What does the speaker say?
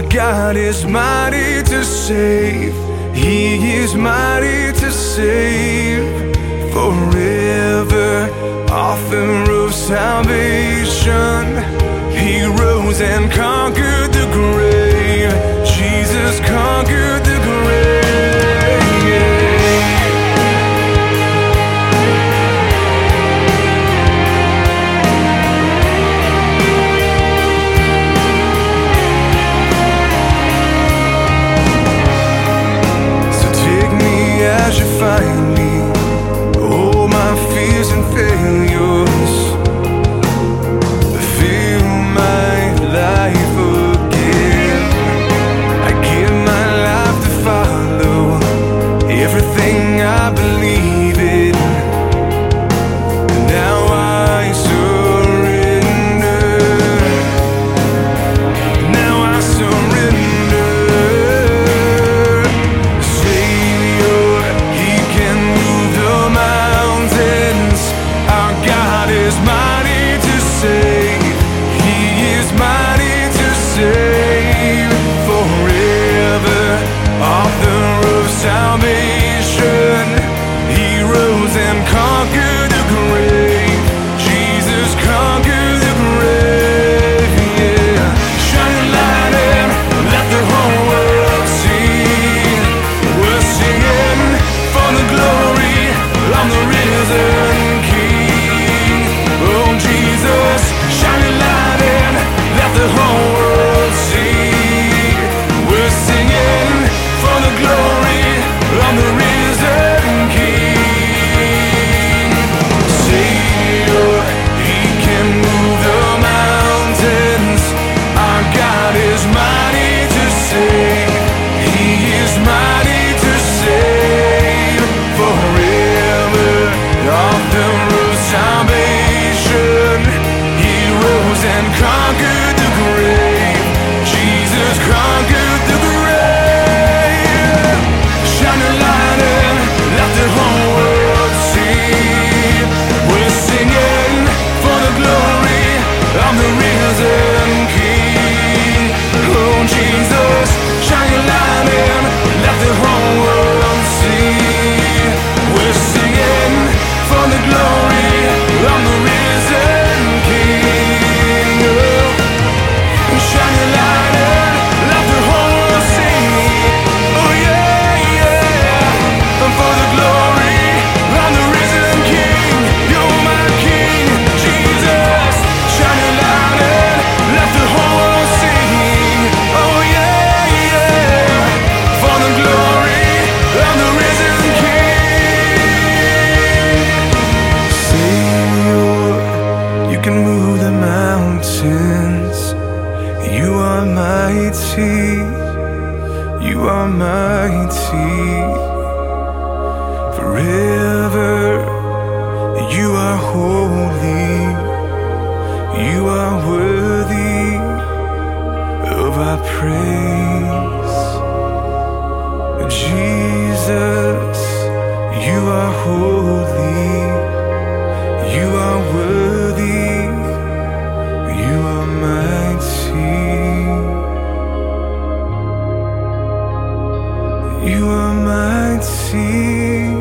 God is mighty to save. He is mighty to save. Forever, author of salvation. He rose and conquered the grave. Jesus conquered the grave. As you find me, all my fears and failures, fill my life again. I give my life to follow everything I believe in. Now I surrender. Now I surrender. Salvation, He rose and conquered the grave. Jesus conquered the grave, yeah. Shine your light and let the whole world see. We're singing for the glory of the risen King. Oh Jesus, shine your light and let the whole world see. We're singing for the glory of the risen King. Savior, He can move the mountains. Our God is mighty to save. He is mighty to save. Forever, author of salvation. He rose and conquered the grave. Jesus conquered the grave. Shine a light and let the whole world see. We're singing for the glory of the risen King. Oh Jesus, shine your light and let the whole world see. We're singing for the glory of the risen King. Oh, shine your light and let the whole world see. Oh yeah, for the glory of the risen King. You're my King, Jesus. Shine your light and let the whole world sing. Oh yeah, for the glory of the risen King. Savior, you can move the mountains. You are mighty. You are mighty. Forever, you are holy. You are worthy of our praise. Jesus, you are holy. You are worthy. You are mighty. You are mighty.